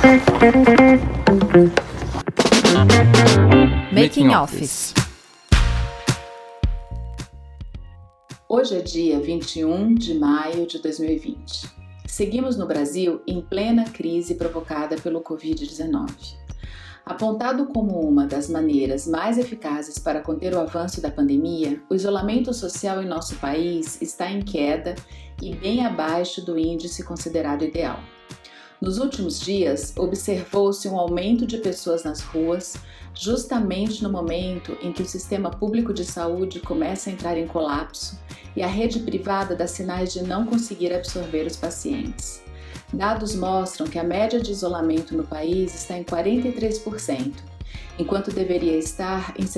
Making Office. Hoje é dia 21 de maio de 2020. Seguimos no Brasil em plena crise provocada pelo Covid-19. Apontado como uma das maneiras mais eficazes para conter o avanço da pandemia, o isolamento social em nosso país está em queda e bem abaixo do índice considerado ideal. Nos últimos dias, observou-se um aumento de pessoas nas ruas, justamente no momento em que o sistema público de saúde começa a entrar em colapso e a rede privada dá sinais de não conseguir absorver os pacientes. Dados mostram que a média de isolamento no país está em 43%, enquanto deveria estar em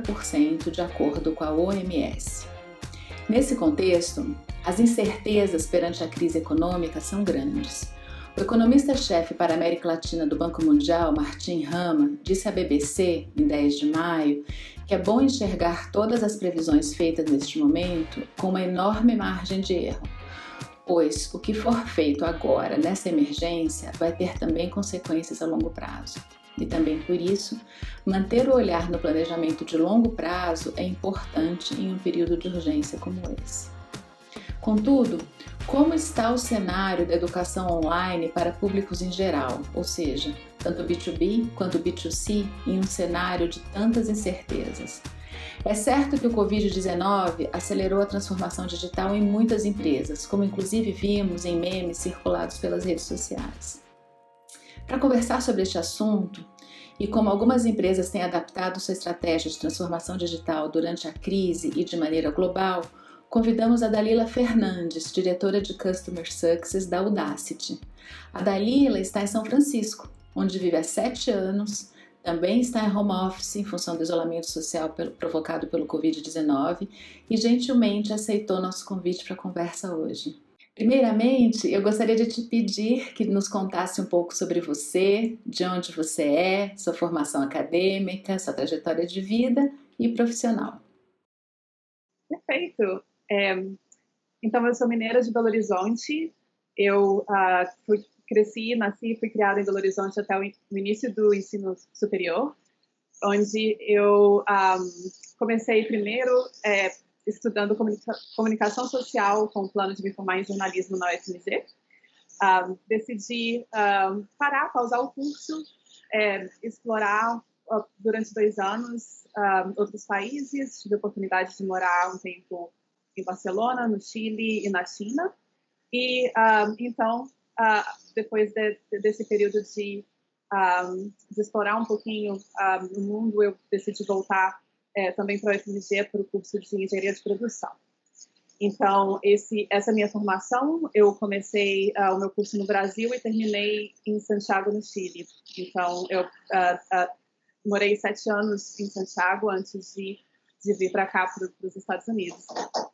70% de acordo com a OMS. Nesse contexto, as incertezas perante a crise econômica são grandes. O economista-chefe para a América Latina do Banco Mundial, Martin Rama, disse à BBC, em 10 de maio, que é bom enxergar todas as previsões feitas neste momento com uma enorme margem de erro, pois o que for feito agora, nessa emergência, vai ter também consequências a longo prazo. E também por isso, manter o olhar no planejamento de longo prazo é importante em um período de urgência como esse. Contudo, como está o cenário da educação online para públicos em geral, ou seja, tanto B2B quanto B2C, em um cenário de tantas incertezas? É certo que o Covid-19 acelerou a transformação digital em muitas empresas, como inclusive vimos em memes circulados pelas redes sociais. Para conversar sobre este assunto, e como algumas empresas têm adaptado sua estratégia de transformação digital durante a crise e de maneira global, convidamos a Dalila Fernandes, diretora de Customer Success da Udacity. A Dalila está em São Francisco, onde vive há 7 anos, também está em home office em função do isolamento social provocado pelo Covid-19 e gentilmente aceitou nosso convite para a conversa hoje. Primeiramente, eu gostaria de te pedir que nos contasse um pouco sobre você, de onde você é, sua formação acadêmica, sua trajetória de vida e profissional. Perfeito. Então, eu sou mineira de Belo Horizonte. Eu cresci, nasci e fui criada em Belo Horizonte até o início do ensino superior, onde eu comecei primeiro estudando comunicação social com o plano de me formar em jornalismo na UFMG. Decidi pausar o curso, explorar durante 2 anos outros países. Tive a oportunidade de morar um tempo em Barcelona, no Chile e na China. E então, depois desse período de explorar um pouquinho o mundo, eu decidi voltar também para a UFMG para o curso de Engenharia de Produção. Então, essa minha formação, eu comecei o meu curso no Brasil e terminei em Santiago, no Chile. Então, eu morei 7 anos em Santiago antes de vir para cá, para os Estados Unidos.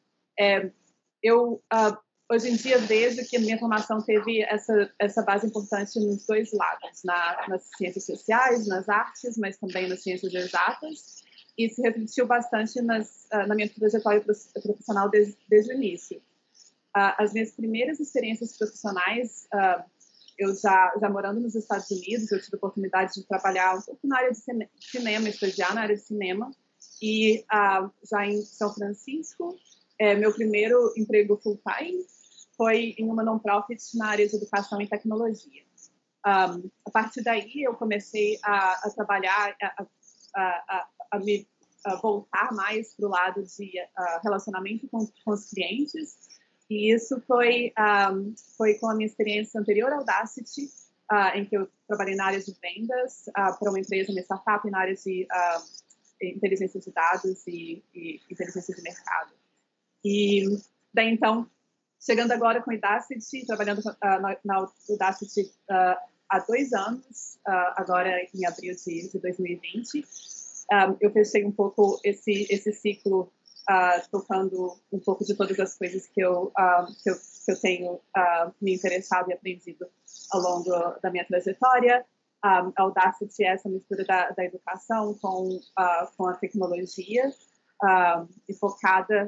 Hoje em dia, vejo que a minha formação teve essa base importante nos 2 lados, nas ciências sociais, nas artes, mas também nas ciências exatas, e se refletiu bastante na minha trajetória profissional desde o início. As minhas primeiras experiências profissionais, eu já morando nos Estados Unidos, eu tive a oportunidade de trabalhar um pouco na área de cinema, estagiar na área de cinema, e já em São Francisco, meu primeiro emprego full-time foi em uma non-profit na área de educação e tecnologia. A partir daí, eu comecei a trabalhar, a me voltar mais para o lado de relacionamento com os clientes, e isso foi com a minha experiência anterior ao Udacity, em que eu trabalhei na área de vendas para uma empresa, uma startup na área de inteligência de dados e inteligência de mercado. E daí, então, chegando agora com a Udacity, trabalhando na Udacity há 2 anos, agora em abril de 2020, eu fechei um pouco esse ciclo, tocando um pouco de todas as coisas que eu tenho me interessado e aprendido ao longo da minha trajetória. A Udacity é essa mistura da educação com a tecnologia, e focada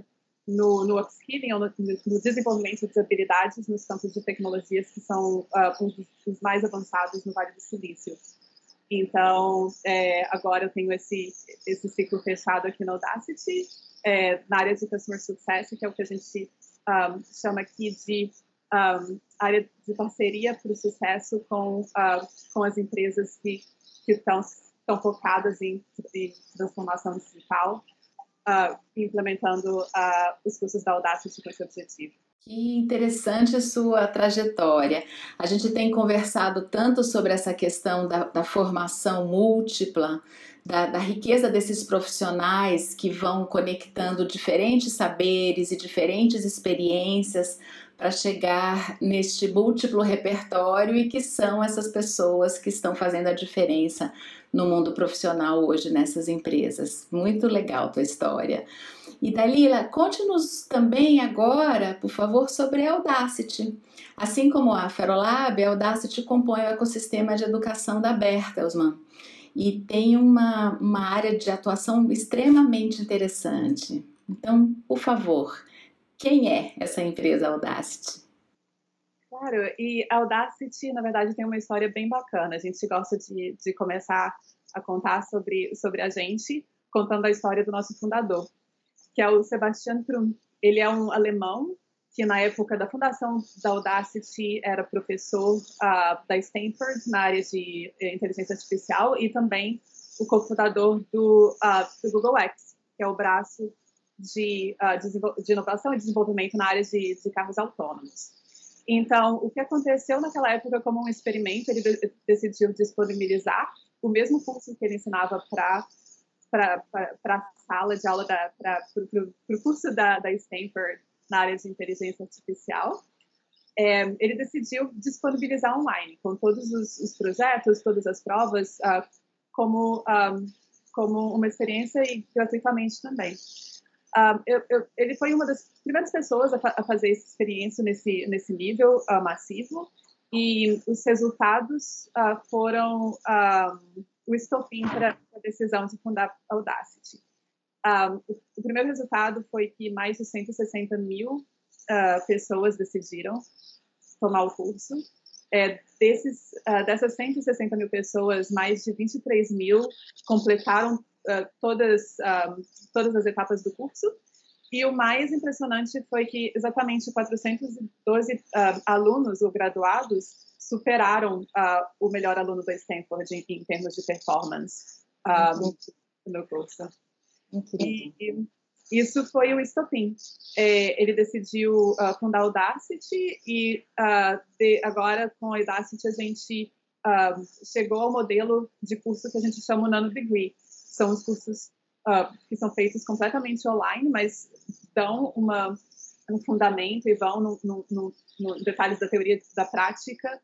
no upskilling, ou no desenvolvimento de habilidades nos campos de tecnologias que são um dos mais avançados no Vale do Silício. Então, agora eu tenho esse ciclo fechado aqui no Audacity, na área de Customer Success, que é o que a gente chama aqui de área de parceria para o sucesso com as empresas que estão focadas em transformação digital, implementando os cursos da Audacity com esse objetivo. Que interessante sua trajetória. A gente tem conversado tanto sobre essa questão da formação múltipla, da riqueza desses profissionais que vão conectando diferentes saberes e diferentes experiências para chegar neste múltiplo repertório e que são essas pessoas que estão fazendo a diferença no mundo profissional hoje nessas empresas. Muito legal a tua história. E Dalila, conte-nos também agora, por favor, sobre a Audacity. Assim como a Ferolab, a Audacity compõe o ecossistema de educação da Bertelsmann e tem uma área de atuação extremamente interessante. Então, por favor, quem é essa empresa Audacity? Claro, e a Audacity, na verdade, tem uma história bem bacana. A gente gosta de começar a contar sobre a gente, contando a história do nosso fundador, que é o Sebastian Thrun. Ele é um alemão que, na época da fundação da Audacity, era professor da Stanford na área de inteligência artificial e também o cofundador do Google X, que é o braço de inovação e desenvolvimento na área de carros autônomos. Então, o que aconteceu naquela época como um experimento, ele decidiu disponibilizar o mesmo curso que ele ensinava para a sala de aula, para o curso da Stanford na área de inteligência artificial. Ele decidiu disponibilizar online, com todos os projetos, todas as provas, como uma experiência e gratuitamente também. Ele foi uma das primeiras pessoas a fazer essa experiência nesse nível massivo, e os resultados foram o estopim para a decisão de fundar a Audacity. O primeiro resultado foi que mais de 160 mil pessoas decidiram tomar o curso. Dessas 160 mil pessoas, mais de 23 mil completaram todas as etapas do curso. E o mais impressionante foi que exatamente 412 alunos ou graduados superaram o melhor aluno da Stanford em termos de performance no curso. E isso foi o estopim. Ele decidiu fundar a Audacity e agora com a Audacity a gente chegou ao modelo de curso que a gente chama o Nano Degree. São os cursos que são feitos completamente online, mas dão um fundamento e vão no detalhes da teoria da prática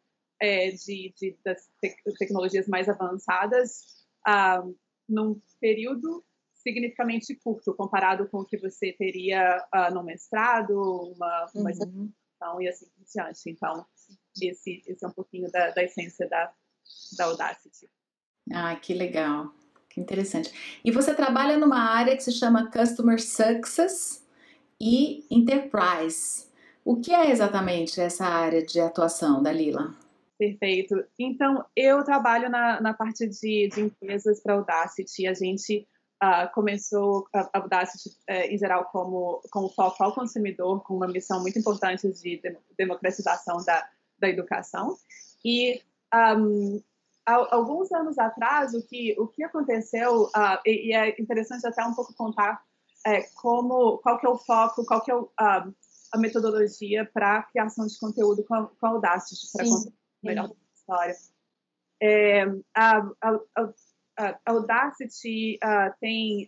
das tecnologias mais avançadas num período significativamente curto, comparado com o que você teria no mestrado, uma extensão e assim por diante. Então, esse é um pouquinho da essência da Audacity. Que legal. Que interessante. E você trabalha numa área que se chama Customer Success e Enterprise. O que é exatamente essa área de atuação, Dalila? Perfeito. Então, eu trabalho na parte de empresas para a Audacity. A gente começou a Audacity, em geral, como foco ao consumidor, com uma missão muito importante de democratização da educação. E alguns anos atrás, o que aconteceu, e é interessante até um pouco contar qual que é o foco, qual que é a metodologia para a criação de conteúdo com a Audacity, para contar melhor a história. A Audacity tem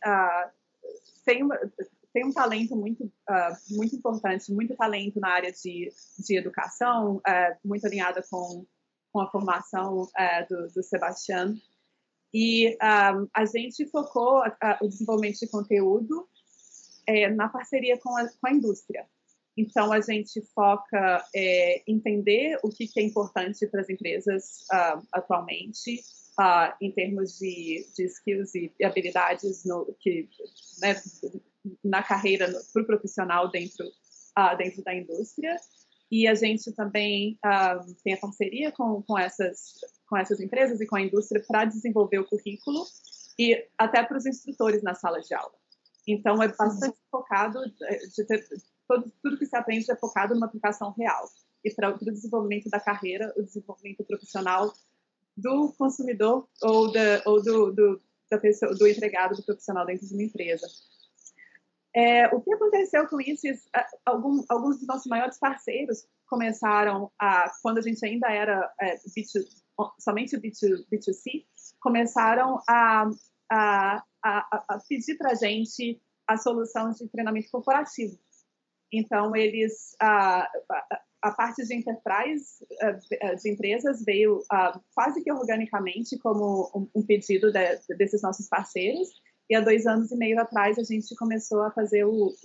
um talento muito importante, muito talento na área de educação, muito alinhada com a formação do Sebastian. E a gente focou o desenvolvimento de conteúdo na parceria com a indústria. Então, a gente foca entender o que é importante para as empresas atualmente, em termos de skills e habilidades na carreira para o profissional dentro da indústria. E a gente também tem a parceria com essas empresas e com a indústria para desenvolver o currículo e até para os instrutores na sala de aula. Então, é bastante focado, tudo que se aprende é focado numa aplicação real. E para o desenvolvimento da carreira, o desenvolvimento profissional do consumidor ou da pessoa, do empregado, do profissional dentro de uma empresa. O que aconteceu com isso? Alguns dos nossos maiores parceiros começaram quando a gente ainda era somente B2C, começaram a pedir para a gente a solução de treinamento corporativo. Então, eles, a parte de enterprise de empresas veio quase que organicamente como um pedido desses nossos parceiros. E há 2 anos e meio atrás a gente começou a fazer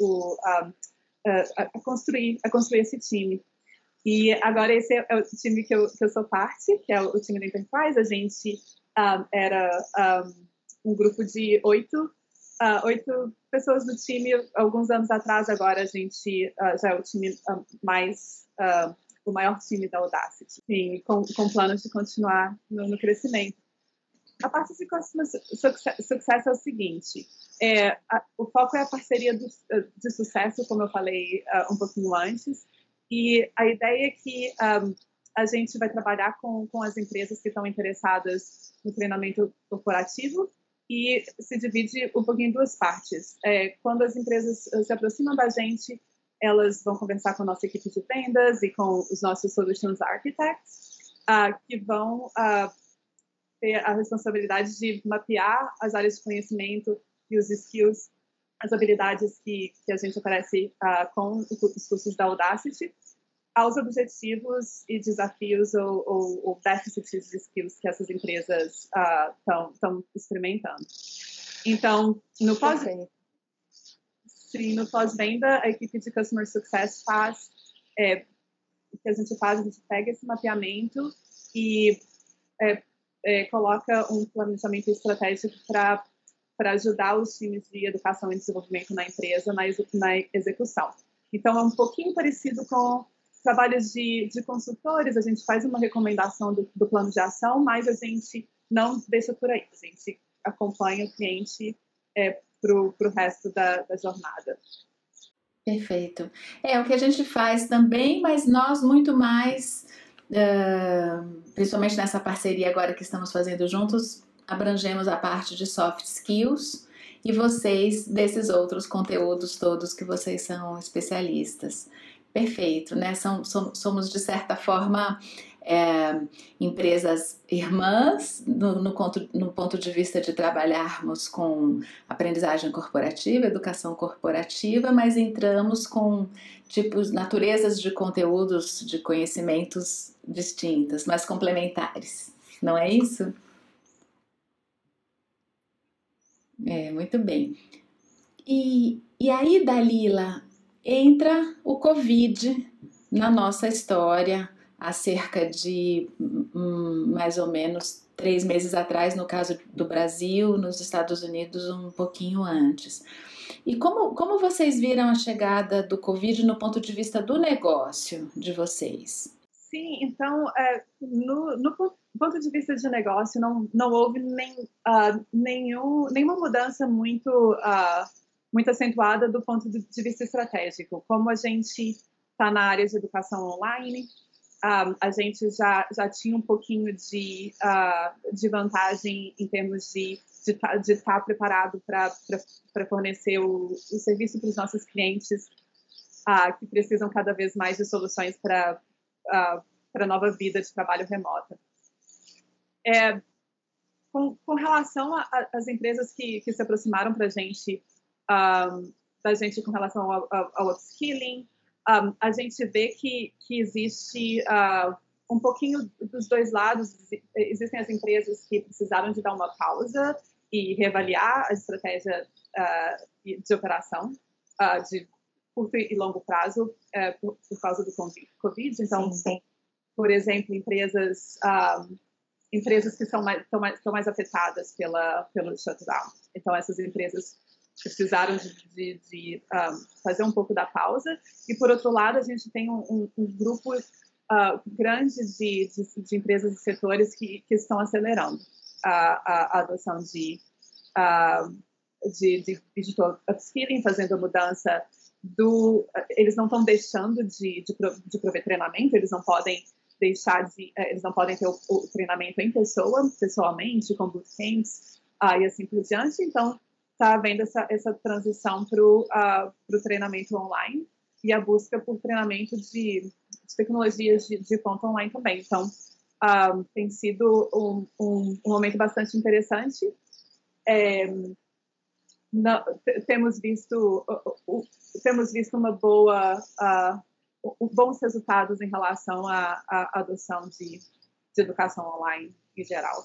a construir esse time. E agora esse é o time que eu sou parte, que é o time da Enterprise. A gente era um grupo de 8 pessoas do time alguns anos atrás. Agora a gente já é o time o maior time da Audacity, e com planos de continuar no crescimento. A parte de Customer Success é o seguinte, o foco é a parceria de sucesso, como eu falei um pouquinho antes, e a ideia é que a gente vai trabalhar com as empresas que estão interessadas no treinamento corporativo e se divide um pouquinho em 2 partes. Quando as empresas se aproximam da gente, elas vão conversar com a nossa equipe de vendas e com os nossos Solutions Architects, que vão ter a responsabilidade de mapear as áreas de conhecimento e os skills, as habilidades que a gente oferece com os cursos da Audacity, aos objetivos e desafios ou déficits de skills que essas empresas estão experimentando. Então, no pós-venda, a equipe de Customer Success faz o que a gente faz, a gente pega esse mapeamento e coloca um planejamento estratégico para ajudar os times de educação e desenvolvimento na empresa na execução. Então, é um pouquinho parecido com trabalhos de consultores. A gente faz uma recomendação do plano de ação, mas a gente não deixa por aí. A gente acompanha o cliente para o resto da jornada. Perfeito. É o que a gente faz também, mas nós muito mais, principalmente nessa parceria agora que estamos fazendo juntos, abrangemos a parte de soft skills e vocês desses outros conteúdos todos que vocês são especialistas. Perfeito, né? Somos de certa forma empresas irmãs no ponto de vista de trabalharmos com aprendizagem corporativa, educação corporativa, mas entramos com naturezas de conteúdos, de conhecimentos distintas, mas complementares, não é isso? Muito bem. E aí, Dalila, entra o Covid na nossa história há cerca de mais ou menos 3 meses atrás, no caso do Brasil, nos Estados Unidos um pouquinho antes. E como vocês viram a chegada do Covid no ponto de vista do negócio de vocês? Sim, então, no ponto de vista de negócio, não houve nenhuma mudança muito acentuada do ponto de vista estratégico. Como a gente está na área de educação online, a gente já tinha um pouquinho de vantagem em termos de estar preparado para fornecer o serviço para os nossos clientes que precisam cada vez mais de soluções para a nova vida de trabalho remota. Com relação às empresas que se aproximaram para a gente, da gente com relação ao upskilling, a gente vê que existe um pouquinho dos 2 lados. Existem as empresas que precisaram de dar uma pausa e reavaliar a estratégia de operação de curto e longo prazo por causa do Covid. Então, sim. Por exemplo, empresas que estão mais afetadas pelo shutdown. Então, essas empresas precisaram de fazer um pouco da pausa. E, por outro lado, a gente tem um grupo grande de empresas e setores que estão acelerando a adoção de digital upskilling, fazendo a mudança eles não estão deixando de prover treinamento, eles não podem eles não podem ter o treinamento em pessoalmente, com bootcamps e assim por diante. Então, está havendo essa transição para o treinamento online e a busca por treinamento de tecnologias de ponta online também. Então, tem sido um momento bastante interessante. Temos visto bons resultados em relação à adoção de educação online em geral.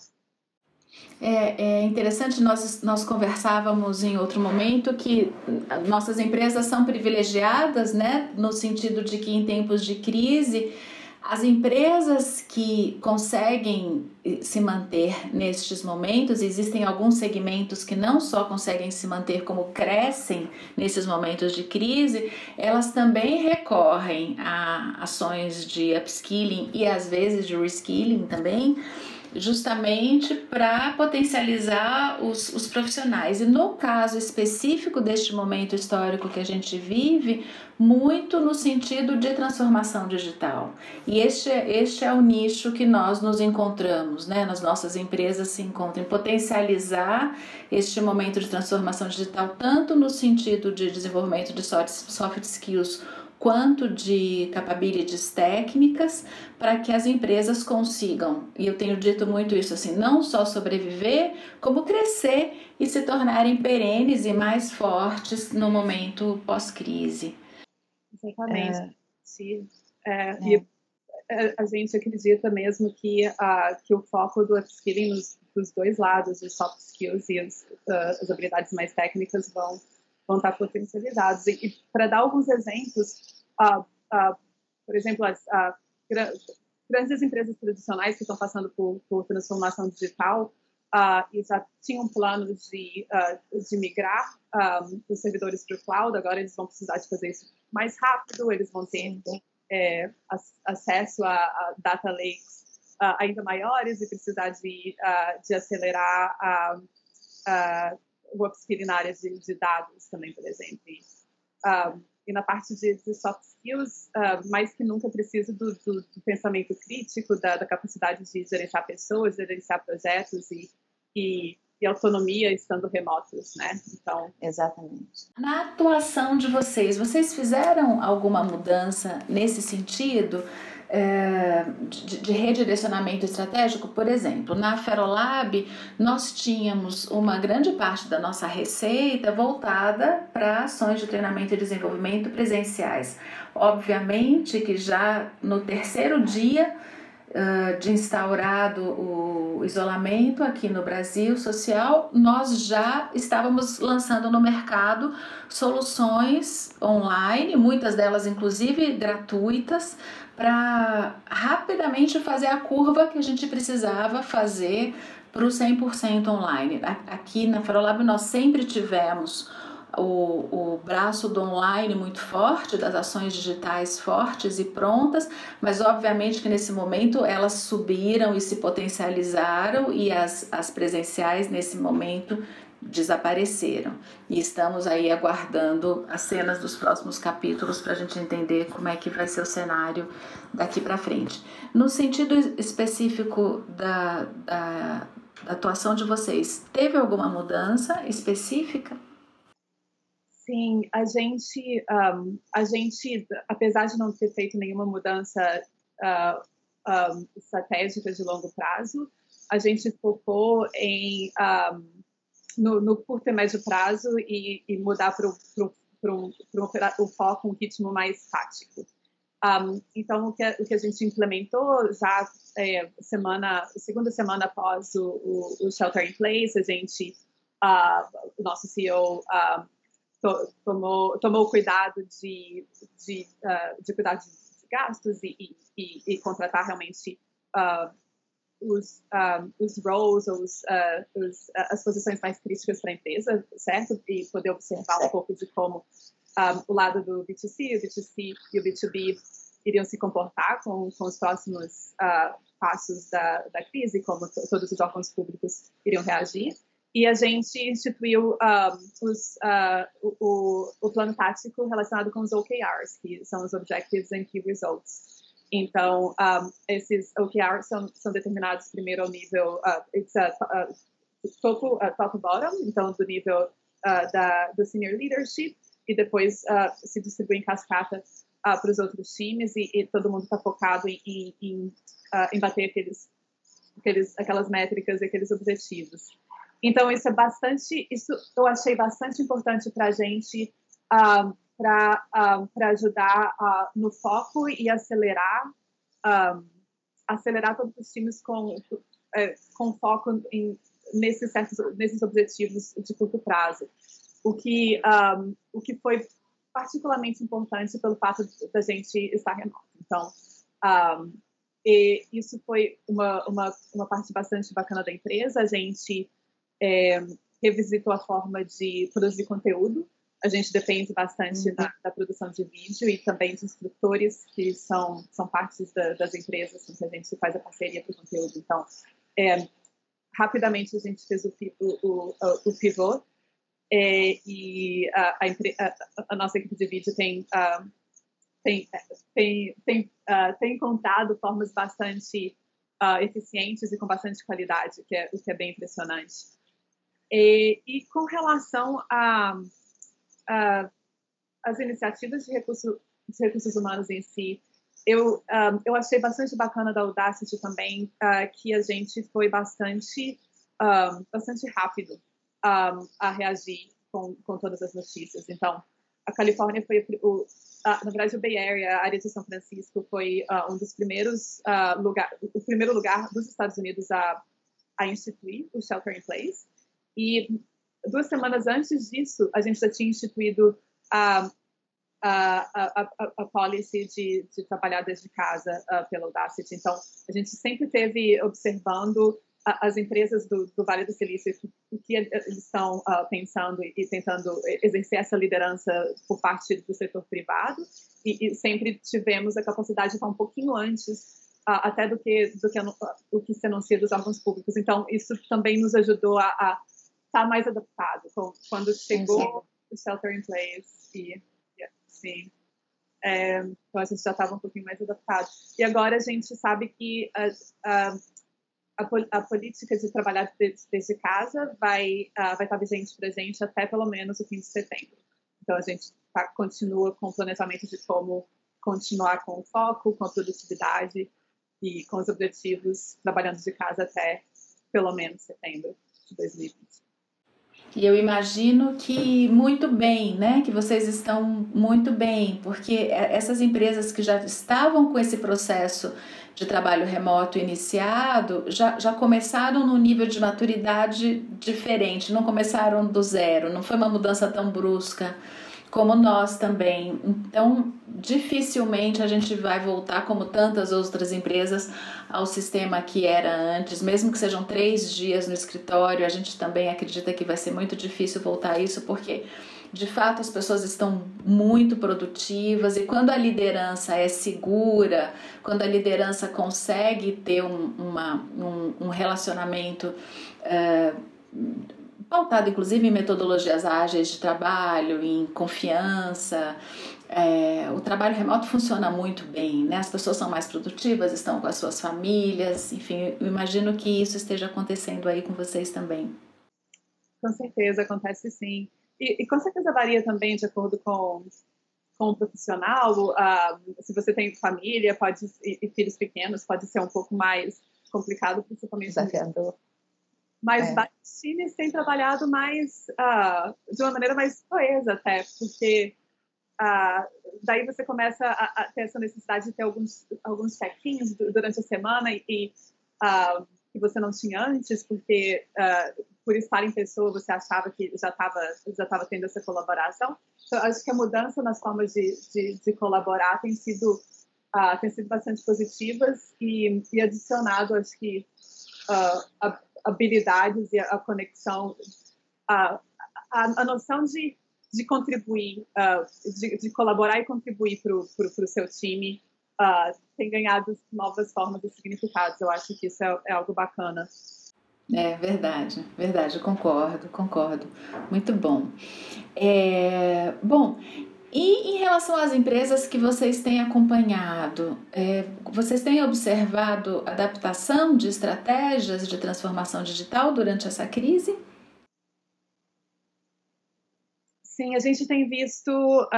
É interessante, nós conversávamos em outro momento que nossas empresas são privilegiadas, né, no sentido de que em tempos de crise, as empresas que conseguem se manter nestes momentos, existem alguns segmentos que não só conseguem se manter, como crescem nesses momentos de crise, elas também recorrem a ações de upskilling e às vezes de reskilling também, justamente para potencializar os profissionais. E no caso específico deste momento histórico que a gente vive, muito no sentido de transformação digital. E este é o nicho que nós nos encontramos, né? Nas nossas empresas se encontram, em potencializar este momento de transformação digital, tanto no sentido de desenvolvimento de soft skills, quanto de capabilities técnicas, para que as empresas consigam, e eu tenho dito muito isso assim, não só sobreviver, como crescer e se tornarem perenes e mais fortes no momento pós-crise. Exatamente. E a gente acredita mesmo que o foco do upskilling dos dois lados, os soft skills e as habilidades mais técnicas vão estar potencializados. E para dar alguns exemplos, por exemplo, as grandes empresas tradicionais que estão passando por transformação digital e já tinham planos de migrar os servidores para o cloud, agora eles vão precisar de fazer isso mais rápido, eles vão ter acesso a data lakes ainda maiores e precisar de acelerar o upskilling na área de dados também, por exemplo. E na parte de soft skills, mais que nunca precisa do pensamento crítico, da capacidade de gerenciar pessoas, gerenciar projetos e autonomia estando remotos, né? Então, exatamente. Na atuação de vocês fizeram alguma mudança nesse sentido? De redirecionamento estratégico? Por exemplo, na Ferolab nós tínhamos uma grande parte da nossa receita voltada para ações de treinamento e desenvolvimento presenciais. Obviamente que já no terceiro dia de instaurado o isolamento aqui no Brasil social, nós já estávamos lançando no mercado soluções online, muitas delas inclusive gratuitas, para rapidamente fazer a curva que a gente precisava fazer para o 100% online. Aqui na Ferolab nós sempre tivemos o braço do online muito forte, das ações digitais fortes e prontas, mas obviamente que nesse momento elas subiram e se potencializaram e as presenciais nesse momento desapareceram. E estamos aí aguardando as cenas dos próximos capítulos para a gente entender como é que vai ser o cenário daqui para frente. No sentido específico da atuação de vocês, teve alguma mudança específica? Sim, a gente, apesar de não ter feito nenhuma mudança estratégica de longo prazo, a gente focou no curto e médio prazo e mudar para o foco, um ritmo mais tático. Então, o que a gente implementou já segunda semana após o Shelter in Place, o nosso CEO tomou cuidado de cuidar de gastos e contratar realmente os roles, as posições mais críticas para a empresa, certo? E poder observar um pouco de como o lado do B2C, o B2C e o B2B iriam se comportar com os próximos passos da crise, como todos os órgãos públicos iriam reagir. E a gente instituiu o plano tático relacionado com os OKRs, que são os Objectives and Key Results. Então, esses OKRs são determinados primeiro ao nível top-bottom, então do nível do senior leadership, e depois se distribui em cascata para os outros times, e todo mundo está focado em bater aquelas métricas e aqueles objetivos. Então, isso eu achei bastante importante para a gente, para ajudar no foco e acelerar todos os times com foco nesses objetivos de curto prazo. O que foi particularmente importante pelo fato da gente estar remoto. Então, e isso foi uma parte bastante bacana da empresa. A gente revisitou a forma de produzir conteúdo. A gente depende bastante da produção de vídeo e também de instrutores que são partes das empresas com que a gente faz a parceria para o conteúdo. Então, rapidamente a gente fez o pivô, e a nossa equipe de vídeo tem contado formas bastante eficientes e com bastante qualidade, o que é bem impressionante. E com relação às iniciativas de recursos humanos em si, eu achei bastante bacana da Udacity também, que a gente foi bastante rápido a reagir com todas as notícias. Então, a Califórnia foi na verdade, o Bay Area, a área de São Francisco, foi um dos primeiros o primeiro lugar dos Estados Unidos a instituir o Shelter in Place. E 2 semanas antes disso, a gente já tinha instituído a policy de trabalhar desde casa pela Udacity. Então, a gente sempre esteve observando as empresas do Vale do Silício, o que eles estão pensando e tentando exercer essa liderança por parte do setor privado, e sempre tivemos a capacidade de estar um pouquinho antes até do que o que se anuncia dos órgãos públicos. Então, isso também nos ajudou a estar mais adaptado. Quando chegou o Shelter in Place, sim. Então, a gente já estava um pouquinho mais adaptado. E agora a gente sabe que a política de trabalhar desde casa vai estar vigente para a gente até pelo menos o fim de setembro. Então, a gente continua com o planejamento de como continuar com o foco, com a produtividade e com os objetivos, trabalhando de casa até pelo menos setembro de 2020. E eu imagino que muito bem, né? Que vocês estão muito bem, porque essas empresas que já estavam com esse processo de trabalho remoto iniciado, já começaram num nível de maturidade diferente, não começaram do zero, não foi uma mudança tão brusca como nós também. Então, dificilmente a gente vai voltar, como tantas outras empresas, ao sistema que era antes. Mesmo que sejam 3 dias no escritório, a gente também acredita que vai ser muito difícil voltar a isso, porque, de fato, as pessoas estão muito produtivas, e quando a liderança é segura, quando a liderança consegue ter um relacionamento pautado inclusive em metodologias ágeis de trabalho, em confiança, o trabalho remoto funciona muito bem, né? As pessoas são mais produtivas, estão com as suas famílias, enfim, eu imagino que isso esteja acontecendo aí com vocês também. Com certeza, acontece sim. E com certeza varia também de acordo com o profissional. Se você tem família e filhos pequenos, pode ser um pouco mais complicado, principalmente desafiador. Mas vários times têm trabalhado mais de uma maneira mais coesa até, porque daí você começa a ter essa necessidade de ter alguns check-ins durante a semana que você não tinha antes, porque por estar em pessoa você achava que já estava tendo essa colaboração. Então, acho que a mudança nas formas de colaborar tem sido têm sido bastante positivas e adicionado, acho que, habilidades e a conexão, a noção de contribuir, de colaborar e contribuir para o seu time, tem ganhado novas formas e significados. Eu acho que isso é algo bacana. É verdade, verdade, concordo. Muito bom. Bom, e em relação às empresas que vocês têm acompanhado, vocês têm observado adaptação de estratégias de transformação digital durante essa crise? Sim, a gente tem visto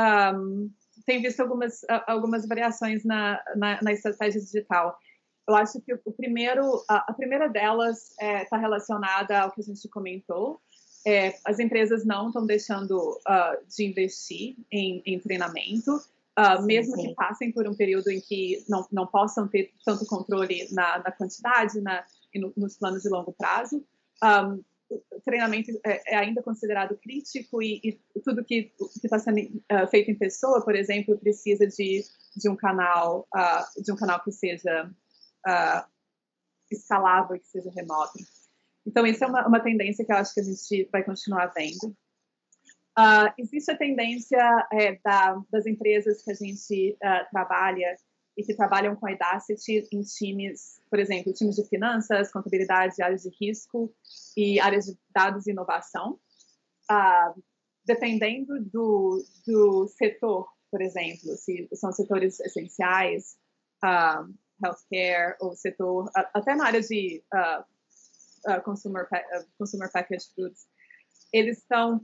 algumas variações na estratégia digital. Eu acho que a primeira delas está relacionada ao que a gente comentou. As empresas não estão deixando de investir em treinamento, mesmo que passem por um período em que não possam ter tanto controle na quantidade e nos planos de longo prazo. O treinamento é ainda considerado crítico e tudo que está sendo feito em pessoa, por exemplo, precisa de um canal que seja escalável, que seja remoto. Então, isso é uma tendência que eu acho que a gente vai continuar vendo. Existe a tendência das empresas que a gente trabalha e que trabalham com a Idacity em times, por exemplo, times de finanças, contabilidade, áreas de risco e áreas de dados e inovação. Dependendo do setor, por exemplo, se são setores essenciais, healthcare, ou setor, até na área de consumer packaged foods, eles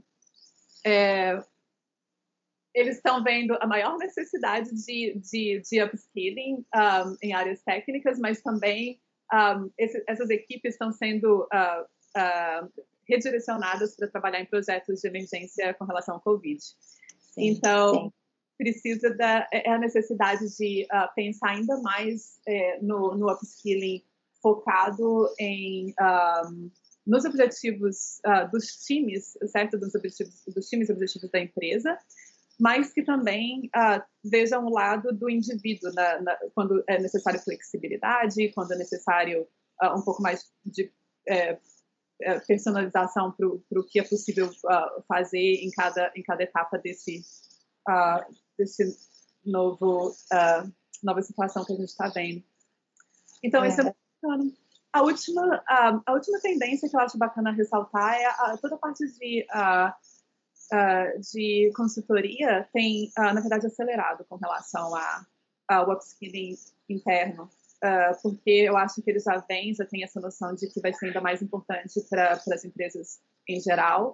estão vendo a maior necessidade de upskilling em áreas técnicas, mas também essas equipes estão sendo redirecionadas para trabalhar em projetos de emergência com relação ao Covid. Sim, então, precisa a necessidade de pensar ainda mais no upskilling focado nos objetivos dos times, certo? Dos times e objetivos da empresa, mas que também vejam o lado do indivíduo, quando é necessário flexibilidade, quando é necessário um pouco mais de personalização para o que é possível fazer em cada etapa desse nova situação que a gente está vendo. Então, isso é muito bacana. A última tendência que eu acho bacana ressaltar é toda a parte de consultoria tem, na verdade, acelerado com relação ao upskilling interno, porque eu acho que eles já têm essa noção de que vai ser ainda mais importante para as empresas em geral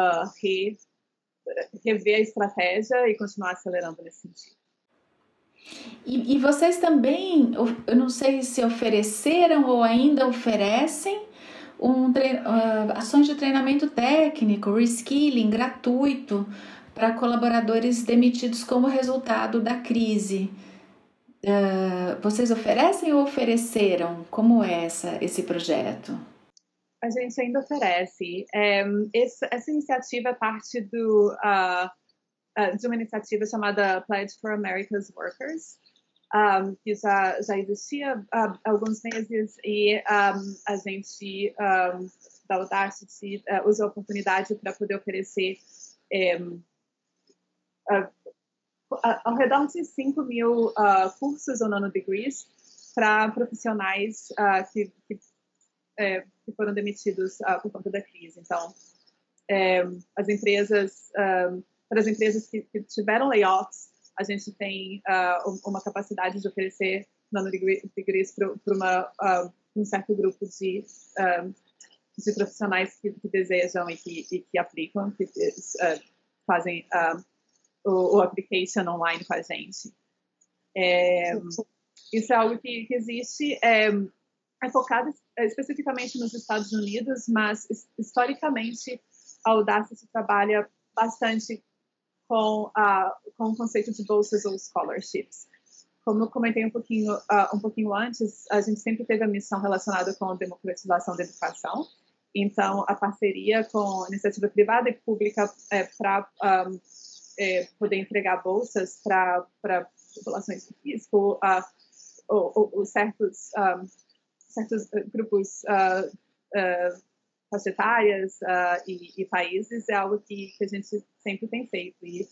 rever a estratégia e continuar acelerando nesse sentido. E vocês também, eu não sei se ofereceram ou ainda oferecem ações de treinamento técnico, reskilling gratuito para colaboradores demitidos como resultado da crise. Vocês oferecem ou ofereceram? Como é esse projeto? A gente ainda oferece. Essa iniciativa é parte de uma iniciativa chamada Pledge for America's Workers, que já existia há alguns meses, e a gente da Audacity usou a oportunidade para poder oferecer ao redor de 5.000 cursos ou nanodegrees para profissionais que foram demitidos por conta da crise. Então, para as empresas que tiveram layoffs, a gente tem uma capacidade de oferecer nanodegrees para um certo grupo de profissionais que desejam e que aplicam, que fazem o application online com a gente. Isso é algo que existe, é focado especificamente nos Estados Unidos, mas historicamente a Audacity trabalha bastante com o conceito de bolsas ou scholarships. Como eu comentei um pouquinho antes, a gente sempre teve a missão relacionada com a democratização da educação. Então, a parceria com a iniciativa privada e pública para poder entregar bolsas para populações de risco, ou certos grupos faixa etárias e países, é algo que a gente sempre tem feito. E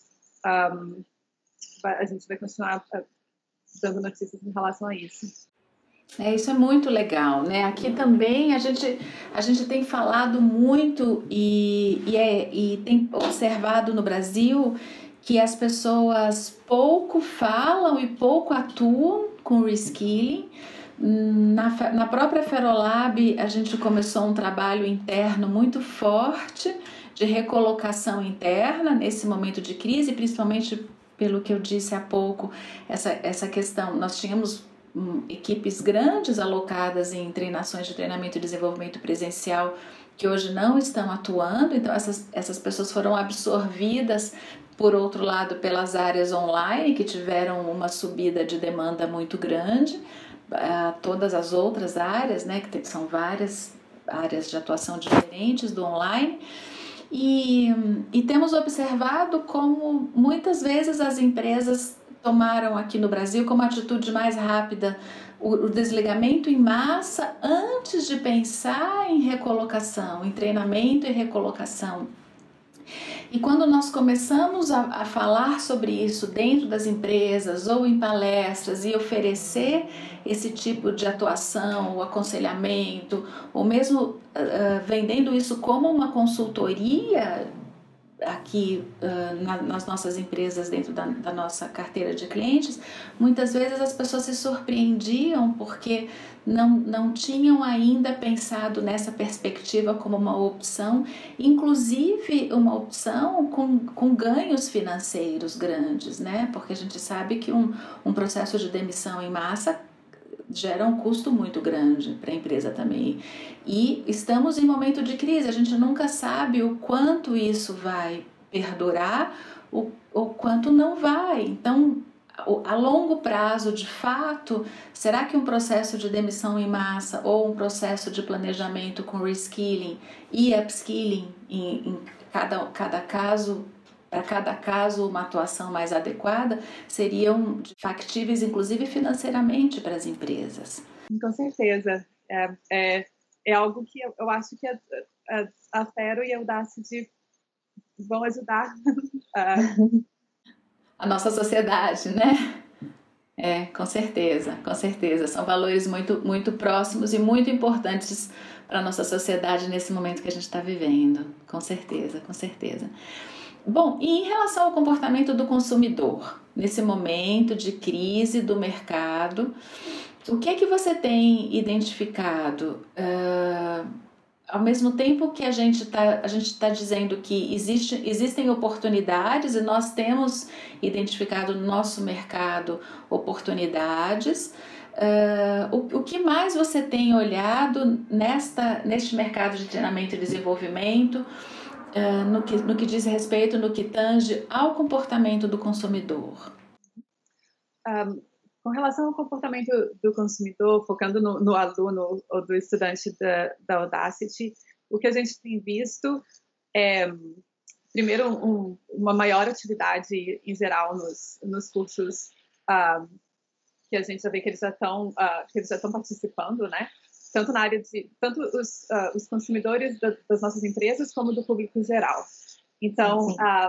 a gente vai continuar dando notícias em relação a isso. Isso é muito legal, né? Aqui também a gente tem falado muito e tem observado no Brasil que as pessoas pouco falam e pouco atuam com reskilling. Na própria Ferolab, a gente começou um trabalho interno muito forte de recolocação interna nesse momento de crise, principalmente pelo que eu disse há pouco, essa questão. Nós tínhamos equipes grandes alocadas em treinações de treinamento e desenvolvimento presencial que hoje não estão atuando, então essas pessoas foram absorvidas, por outro lado, pelas áreas online, que tiveram uma subida de demanda muito grande, todas as outras áreas, né, que são várias áreas de atuação diferentes do online. E temos observado como muitas vezes as empresas tomaram aqui no Brasil como atitude mais rápida o desligamento em massa antes de pensar em recolocação, em treinamento e recolocação. E quando nós começamos a falar sobre isso dentro das empresas ou em palestras e oferecer esse tipo de atuação, o aconselhamento, ou mesmo vendendo isso como uma consultoria aqui nas nossas empresas, dentro da nossa carteira de clientes, muitas vezes as pessoas se surpreendiam porque não tinham ainda pensado nessa perspectiva como uma opção, inclusive uma opção com ganhos financeiros grandes, né? Porque a gente sabe que um processo de demissão em massa gera um custo muito grande para a empresa também. E estamos em momento de crise, a gente nunca sabe o quanto isso vai perdurar, o quanto não vai. Então, a longo prazo, de fato, será que um processo de demissão em massa ou um processo de planejamento com reskilling e upskilling em cada caso, para cada caso uma atuação mais adequada, seriam factíveis, inclusive financeiramente, para as empresas? Com certeza. É algo que eu acho que a Fero e a Udacity vão ajudar a nossa sociedade, né? Com certeza, com certeza. São valores muito, muito próximos e muito importantes para a nossa sociedade nesse momento que a gente está vivendo. Com certeza, com certeza. Bom, e em relação ao comportamento do consumidor, nesse momento de crise do mercado, o que é que você tem identificado? Ao mesmo tempo que a gente tá dizendo que existem oportunidades e nós temos identificado no nosso mercado oportunidades, o que mais você tem olhado neste mercado de treinamento e desenvolvimento, no que diz respeito, no que tange ao comportamento do consumidor? Com relação ao comportamento do consumidor, focando no aluno ou do estudante da Udacity, o que a gente tem visto é, primeiro, uma maior atividade em geral nos cursos que a gente já vê que eles já estão participando, né? Tanto na área tanto os consumidores das nossas empresas como do público geral. Então,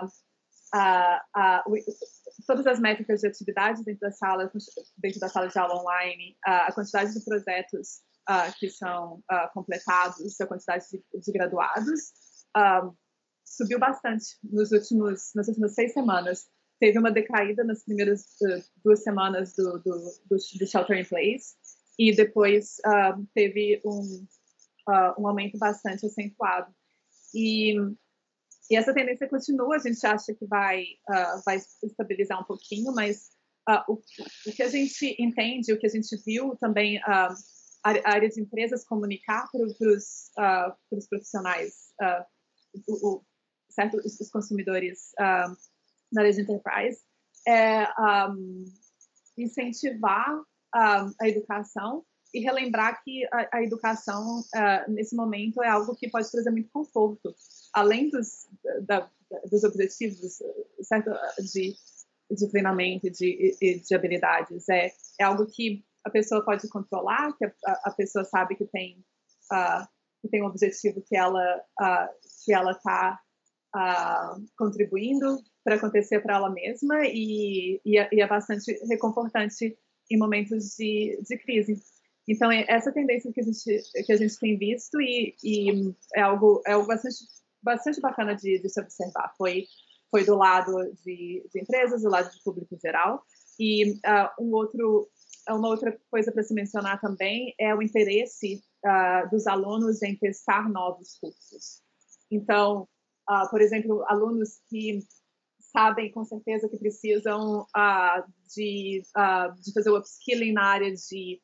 todas as métricas de atividades dentro da sala de aula online, a quantidade de projetos que são completados, a quantidade de graduados, subiu bastante nas últimas 6 semanas. Teve uma decaída nas primeiras 2 semanas do Shelter in Place e depois teve um aumento bastante acentuado. E essa tendência continua, a gente acha que vai estabilizar um pouquinho, mas o que a gente entende, o que a gente viu também, a área de empresas comunicar para os profissionais, certo, os consumidores na área de enterprise, é incentivar a educação e relembrar que a educação, nesse momento, é algo que pode trazer muito conforto. Além dos objetivos, certo, treinamento e de habilidades. É algo que a pessoa pode controlar, que a pessoa sabe que tem um objetivo que ela está contribuindo para acontecer para ela mesma e é bastante reconfortante em momentos de crise. Então, essa tendência que a gente tem visto e é algo bastante bacana de se observar. Foi do lado de empresas, do lado do público geral. E uma outra coisa para se mencionar também é o interesse dos alunos em testar novos cursos. Então, por exemplo, alunos que sabem com certeza que precisam de fazer o upskilling na área de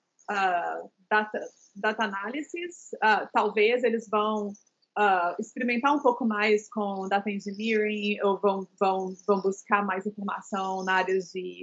data analysis, talvez eles vão experimentar um pouco mais com data engineering ou vão buscar mais informação na área de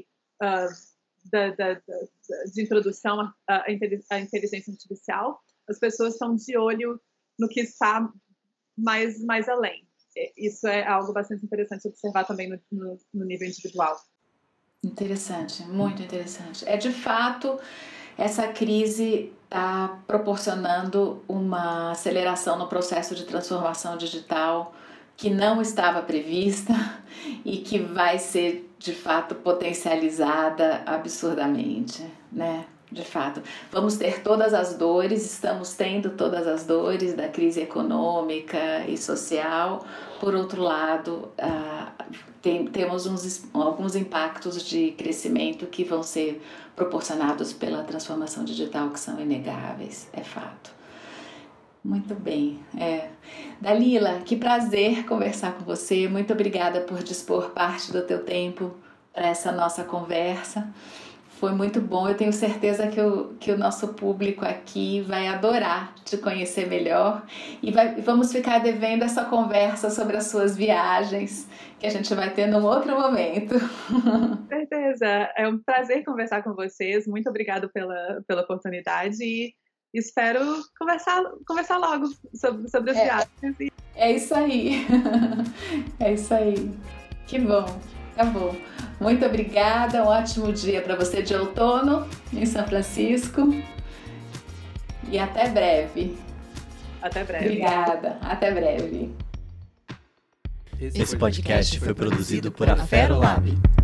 introdução à inteligência artificial. As pessoas estão de olho no que está mais além. Isso é algo bastante interessante observar também no nível individual. Interessante, muito interessante. De fato, essa crise está proporcionando uma aceleração no processo de transformação digital que não estava prevista e que vai ser, de fato, potencializada absurdamente, né? De fato, vamos ter todas as dores, estamos tendo todas as dores da crise econômica e social. Por outro lado, temos alguns impactos de crescimento que vão ser proporcionados pela transformação digital, que são inegáveis, é fato. Muito bem. Dalila, que prazer conversar com você. Muito obrigada por dispor parte do teu tempo para essa nossa conversa. Foi muito bom. Eu tenho certeza que o nosso público aqui vai adorar te conhecer melhor e vamos ficar devendo essa conversa sobre as suas viagens, que a gente vai ter num outro momento. Com certeza. É um prazer conversar com vocês. Muito obrigada pela oportunidade e espero conversar logo sobre as viagens. É isso aí. É isso aí. Que bom. Tá bom. Muito obrigada. Um ótimo dia para você de outono em São Francisco. E até breve. Até breve. Obrigada. Até breve. Esse podcast foi produzido por Afero Lab.